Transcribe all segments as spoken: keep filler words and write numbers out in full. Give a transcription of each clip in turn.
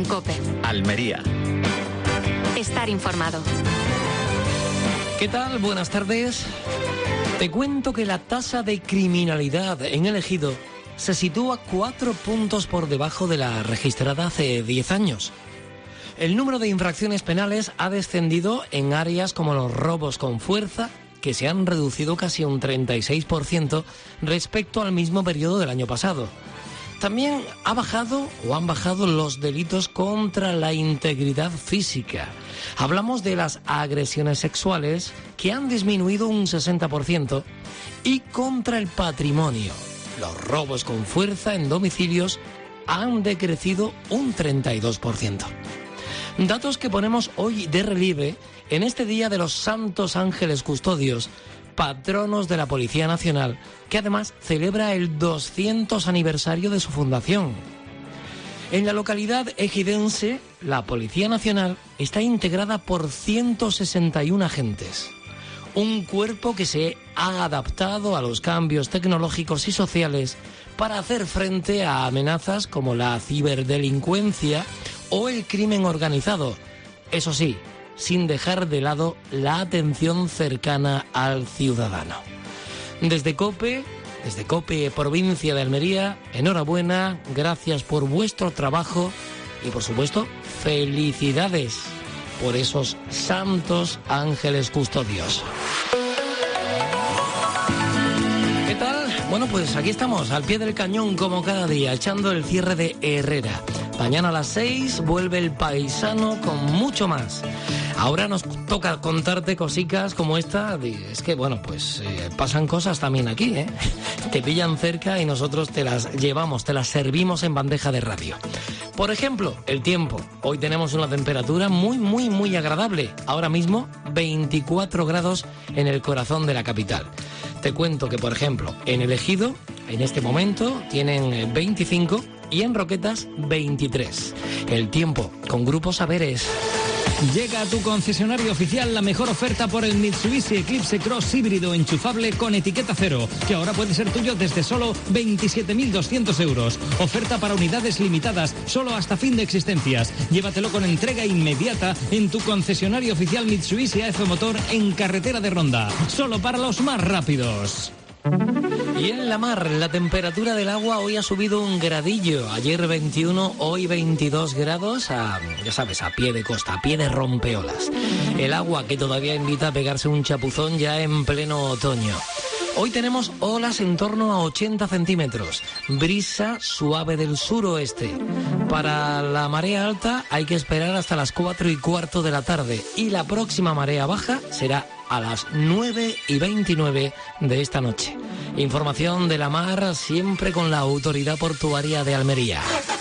COPE. Almería. Estar informado. ¿Qué tal? Buenas tardes. Te cuento que la tasa de criminalidad en el Ejido se sitúa cuatro puntos por debajo de la registrada hace diez años. El número de infracciones penales ha descendido en áreas como los robos con fuerza, que se han reducido casi un treinta y seis por ciento respecto al mismo periodo del año pasado. También ha bajado o han bajado los delitos contra la integridad física. Hablamos de las agresiones sexuales, que han disminuido un sesenta por ciento, y contra el patrimonio. Los robos con fuerza en domicilios han decrecido un treinta y dos por ciento. Datos que ponemos hoy de relieve en este Día de los Santos Ángeles Custodios, patronos de la Policía Nacional, que además celebra el doscientos aniversario de su fundación. En la localidad ejidense, la Policía Nacional está integrada por ciento sesenta y uno agentes. Un cuerpo que se ha adaptado a los cambios tecnológicos y sociales para hacer frente a amenazas como la ciberdelincuencia o el crimen organizado. Eso sí, sin dejar de lado la atención cercana al ciudadano. Desde COPE, desde COPE Provincia de Almería, enhorabuena, gracias por vuestro trabajo y, por supuesto, felicidades por esos santos ángeles custodios. ¿Qué tal? Bueno, pues aquí estamos, al pie del cañón como cada día, echando el cierre de Herrera. Mañana a las seis vuelve El Paisano con mucho más. Ahora nos toca contarte cositas como esta. Es que, bueno, pues eh, pasan cosas también aquí, ¿eh? Te pillan cerca y nosotros te las llevamos, te las servimos en bandeja de radio. Por ejemplo, el tiempo. Hoy tenemos una temperatura muy, muy, muy agradable. Ahora mismo, veinticuatro grados en el corazón de la capital. Te cuento que, por ejemplo, en El Ejido, en este momento, tienen veinticinco y en Roquetas, veintitrés. El tiempo con Grupo Saberes. Llega a tu concesionario oficial la mejor oferta por el Mitsubishi Eclipse Cross híbrido enchufable con etiqueta cero, que ahora puede ser tuyo desde solo veintisiete mil doscientos euros. Oferta para unidades limitadas, solo hasta fin de existencias. Llévatelo con entrega inmediata en tu concesionario oficial Mitsubishi A F Motor en Carretera de Ronda. Solo para los más rápidos. Y en la mar, la temperatura del agua hoy ha subido un gradillo. Ayer veintiuno, hoy veintidós grados, a, ya sabes, a pie de costa, a pie de rompeolas. El agua que todavía invita a pegarse un chapuzón ya en pleno otoño. Hoy tenemos olas en torno a ochenta centímetros, brisa suave del suroeste. Para la marea alta hay que esperar hasta las cuatro y cuarto de la tarde y la próxima marea baja será a las nueve y veintinueve de esta noche. Información de la mar siempre con la Autoridad Portuaria de Almería.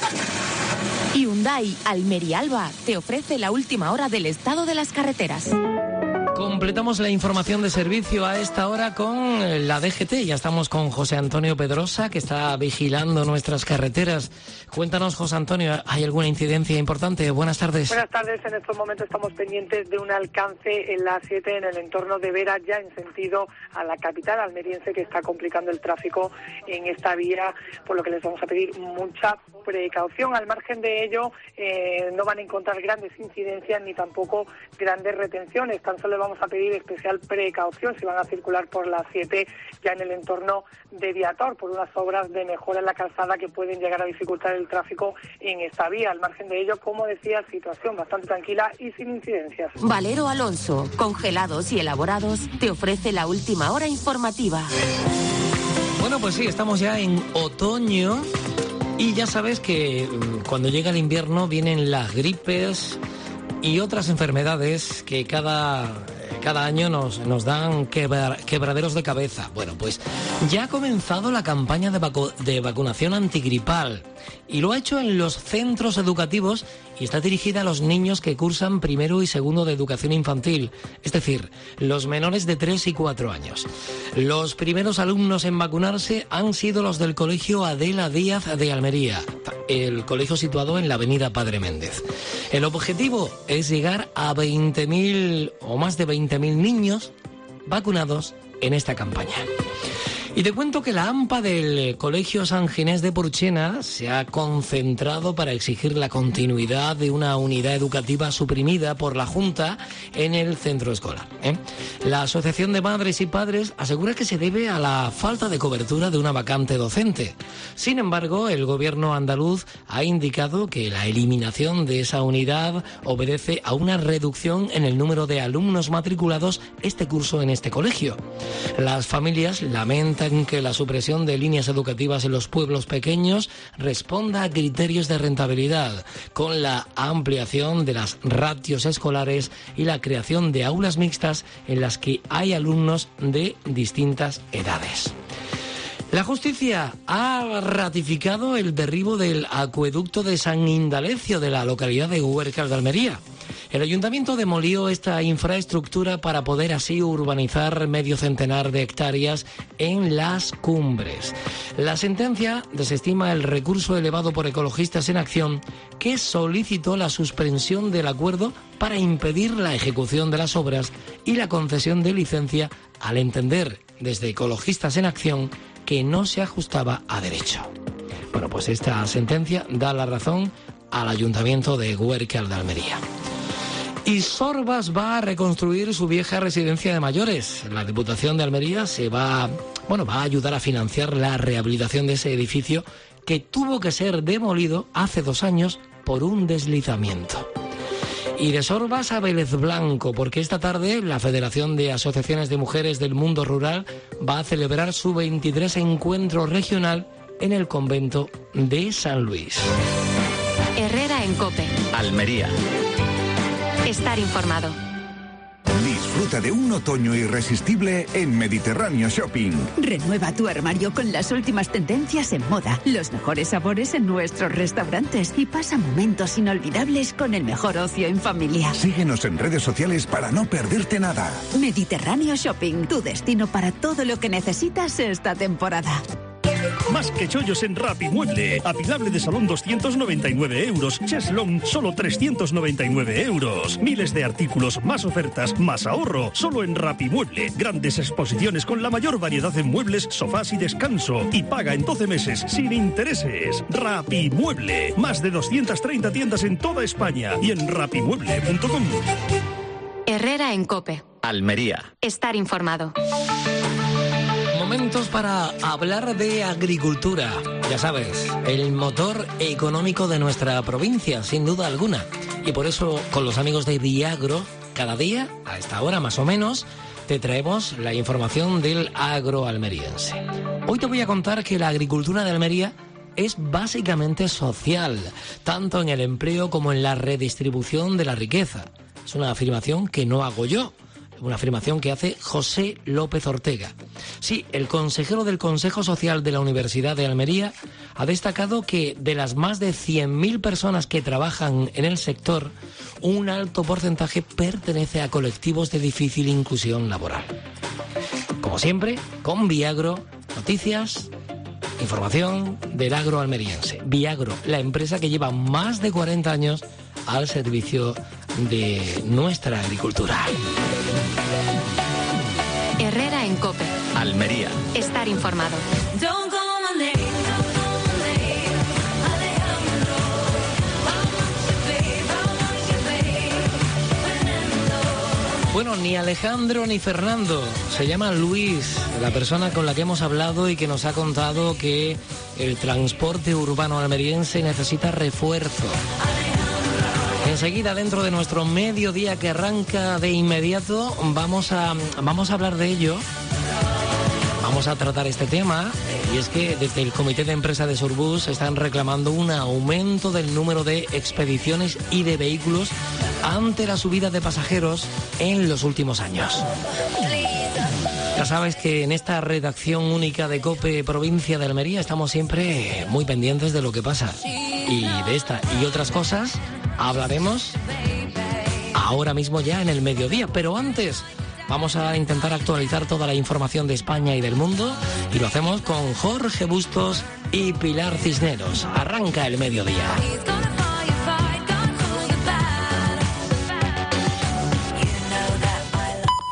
Hyundai Almería Alba te ofrece la última hora del estado de las carreteras. Completamos la información de servicio a esta hora con la D G T. Ya estamos con José Antonio Pedrosa, que está vigilando nuestras carreteras. Cuéntanos, José Antonio, ¿hay alguna incidencia importante? Buenas tardes. Buenas tardes. En estos momentos estamos pendientes de un alcance en la siete en el entorno de Vera, ya en sentido a la capital almeriense, que está complicando el tráfico en esta vía, por lo que les vamos a pedir mucha precaución. Al margen de ello, eh, no van a encontrar grandes incidencias ni tampoco grandes retenciones. Tan solo vamos a pedir especial precaución si van a circular por la siete ya en el entorno de Viator, por unas obras de mejora en la calzada que pueden llegar a dificultar el tráfico en esta vía. Al margen de ello, como decía, situación bastante tranquila y sin incidencias. Valero Alonso, congelados y elaborados, te ofrece la última hora informativa. Bueno, pues sí, estamos ya en otoño y ya sabes que cuando llega el invierno vienen las gripes y otras enfermedades que cada, cada año nos, nos dan quebra, quebraderos de cabeza. Bueno, pues ya ha comenzado la campaña de, vacu- de vacunación antigripal y lo ha hecho en los centros educativos y está dirigida a los niños que cursan primero y segundo de educación infantil, es decir, los menores de tres y cuatro años. Los primeros alumnos en vacunarse han sido los del Colegio Adela Díaz de Almería, el colegio situado en la avenida Padre Méndez. El objetivo es llegar a veinte mil o más de veinte mil niños vacunados en esta campaña. Y te cuento que la AMPA del Colegio San Ginés de Purchena se ha concentrado para exigir la continuidad de una unidad educativa suprimida por la Junta en el centro escolar, ¿eh? La Asociación de Madres y Padres asegura que se debe a la falta de cobertura de una vacante docente. Sin embargo, el gobierno andaluz ha indicado que la eliminación de esa unidad obedece a una reducción en el número de alumnos matriculados este curso en este colegio. Las familias lamentan que la supresión de líneas educativas en los pueblos pequeños responda a criterios de rentabilidad, con la ampliación de las ratios escolares y la creación de aulas mixtas en las que hay alumnos de distintas edades. La justicia ha ratificado el derribo del acueducto de San Indalecio de la localidad de Huércal de Almería. El ayuntamiento demolió esta infraestructura para poder así urbanizar medio centenar de hectáreas en las cumbres. La sentencia desestima el recurso elevado por Ecologistas en Acción, que solicitó la suspensión del acuerdo para impedir la ejecución de las obras y la concesión de licencia, al entender desde Ecologistas en Acción que no se ajustaba a derecho. Bueno, pues esta sentencia da la razón al ayuntamiento de Huércal de Almería. Y Sorbas va a reconstruir su vieja residencia de mayores. La Diputación de Almería se va, bueno, va a ayudar a financiar la rehabilitación de ese edificio que tuvo que ser demolido hace dos años por un deslizamiento. Y de Sorbas a Vélez Blanco, porque esta tarde la Federación de Asociaciones de Mujeres del Mundo Rural va a celebrar su veintitrés encuentro regional en el convento de San Luis. Herrera en COPE. Almería. Estar informado. Disfruta de un otoño irresistible en Mediterráneo Shopping. Renueva tu armario con las últimas tendencias en moda, los mejores sabores en nuestros restaurantes y pasa momentos inolvidables con el mejor ocio en familia. Síguenos en redes sociales para no perderte nada. Mediterráneo Shopping, tu destino para todo lo que necesitas esta temporada. Más que chollos en Rapimueble. Apilable de salón doscientos noventa y nueve euros. Cheslong solo trescientos noventa y nueve euros. Miles de artículos, más ofertas, más ahorro. Solo en Rapimueble. Grandes exposiciones con la mayor variedad en muebles, sofás y descanso. Y paga en doce meses sin intereses. Rapimueble. Más de doscientas treinta tiendas en toda España y en rapimueble punto com. Herrera en COPE. Almería. Estar informado. Momentos para hablar de agricultura. Ya sabes, el motor económico de nuestra provincia, sin duda alguna. Y por eso, con los amigos de Viagro, cada día, a esta hora más o menos, te traemos la información del agro almeriense. Hoy te voy a contar que la agricultura de Almería es básicamente social, tanto en el empleo como en la redistribución de la riqueza. Es una afirmación que no hago yo. Una afirmación que hace José López Ortega. Sí, el consejero del Consejo Social de la Universidad de Almería ha destacado que de las más de cien mil personas que trabajan en el sector, un alto porcentaje pertenece a colectivos de difícil inclusión laboral. Como siempre, con Viagro, noticias, información del agro almeriense. Viagro, la empresa que lleva más de cuarenta años al servicio de nuestra agricultura. Herrera en COPE. Almería. Estar informado. Bueno, ni Alejandro ni Fernando, se llama Luis, la persona con la que hemos hablado y que nos ha contado que el transporte urbano almeriense necesita refuerzo. Enseguida, dentro de nuestro mediodía que arranca de inmediato, vamos a, vamos a hablar de ello. Vamos a tratar este tema, y es que desde el Comité de Empresa de Surbus están reclamando un aumento del número de expediciones y de vehículos ante la subida de pasajeros en los últimos años. Ya sabes que en esta redacción única de COPE Provincia de Almería estamos siempre muy pendientes de lo que pasa. Y de esta y otras cosas hablaremos ahora mismo ya en el mediodía, pero antes vamos a intentar actualizar toda la información de España y del mundo, y lo hacemos con Jorge Bustos y Pilar Cisneros. Arranca el mediodía.